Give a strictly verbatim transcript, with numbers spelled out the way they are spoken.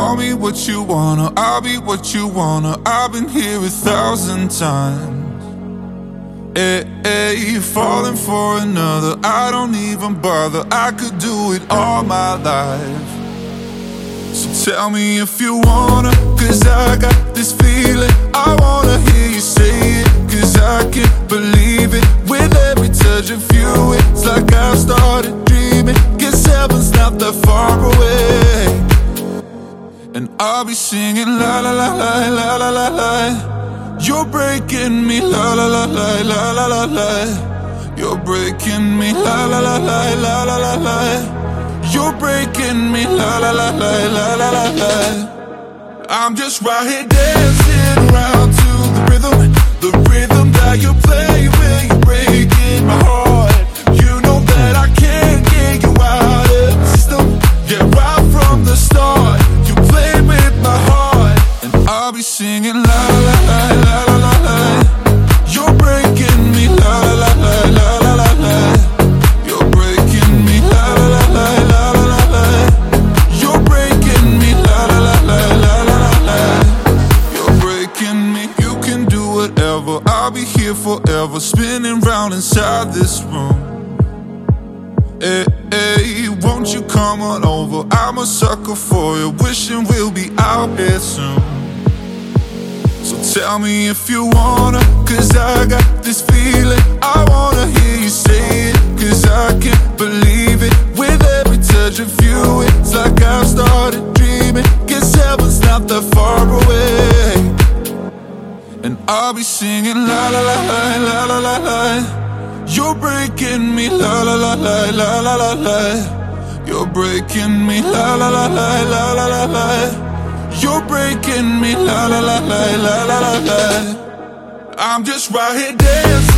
Call me what you wanna, I'll be what you wanna. I've been here a thousand times. Hey, hey, falling for another, I don't even bother. I could do it all my life. So tell me if you wanna, cause I got this feeling. I wanna hear you say it, cause I can't believe it. With every touch of you, it's like I've started dreaming. Guess heaven's not that far away. And I'll be singing la la la la la la la la. You're breaking me la la la la la la la la. You're breaking me la la la la la la la la. You're breaking me la la la la la la la la. I'm just right here dancing around to the rhythm, the rhythm that you play when you're breaking my heart. You know that I can't get you out of the system. Yeah, right from the start, you played with my heart. And I'll be singing la la la la la la la. You're breaking me la la la la la la la. You're breaking me la la la la la la la. You're breaking me la la la la la la la. You're breaking me. You can do whatever, I'll be here forever, spinning round inside this room. Hey, hey, won't you come on over? I'm a sucker for you, wishing we'll be out here soon. So tell me if you wanna, cause I got this feeling. I wanna hear you say it, cause I can't believe it. With every touch of you, it's like I've started dreaming. Guess heaven's not that far away. And I'll be singing la la la la la la la la. You're breaking me la la la la la la la la. You're breaking me la la la la la la la la. You're breaking me la la la la la la la la. I'm just right here dancing